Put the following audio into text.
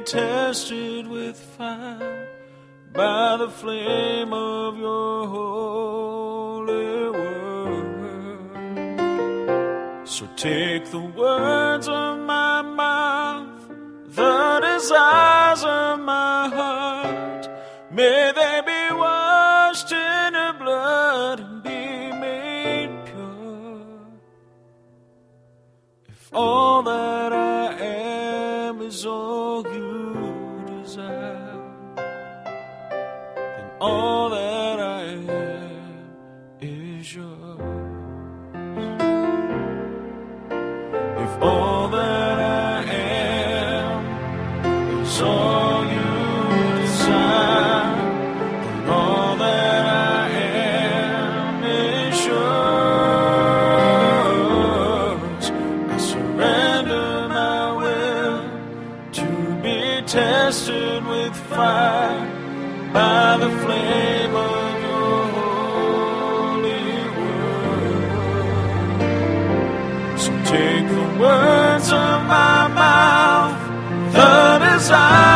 tested with fire by the flame of your holy word. So take the words of my mouth, the desires of my heart, may they be washed in your blood and be made pure. If all that I am is all you desire, then all that I am is yours. If all that I am is all you desire, then all that I am is yours. I surrender my will to be tested with fire by the flame of your holy word. So take the words of my mouth, the desire